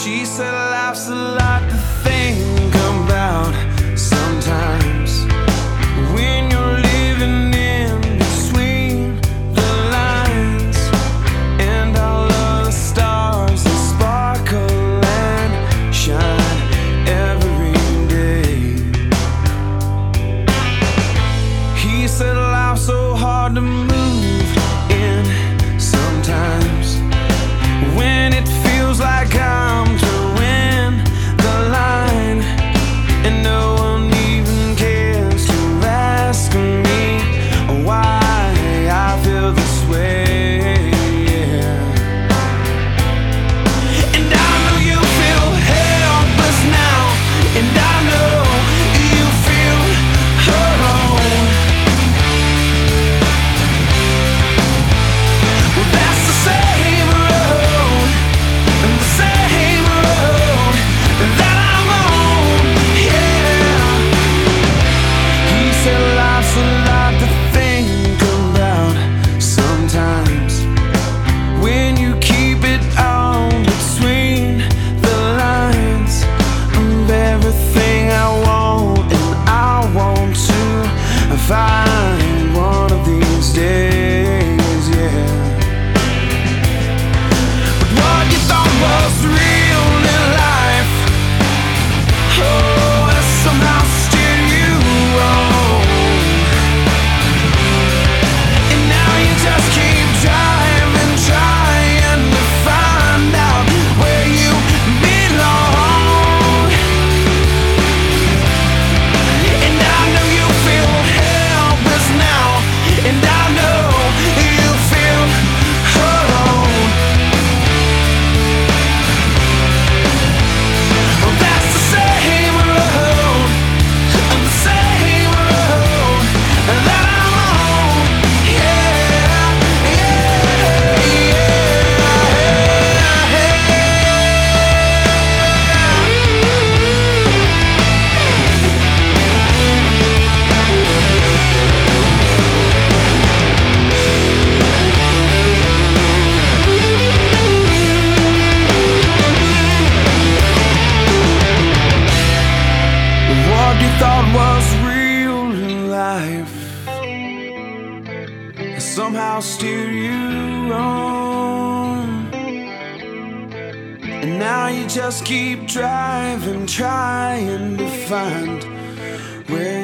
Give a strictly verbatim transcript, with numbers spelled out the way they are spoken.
She said life's a lot to think about sometimes when you're living in between the lines, and all of the stars that sparkle and shine every day. He said life's so hard to move in sometimes when it feels like I'm towing the line, and no one even cares to ask me why I feel this way. And I know you feel helpless now, and I know you feel alone. Well, that's the same road, the same road that I'm on, yeah. He said life's a lot to think about sometimes when you keep it all between the lines of everything I want and I want to find one of these days, yeah. But what you thought was real in life, oh, has somehow steered you wrong. And now you just keep driving, trying to find out where you belong. And I know you feel helpless now, and I know you feel alone. Well, that's the same road, the same road that I'm on, yeah, yeah, what you thought was real in life has somehow steered you wrong. And now you just keep driving, trying to find where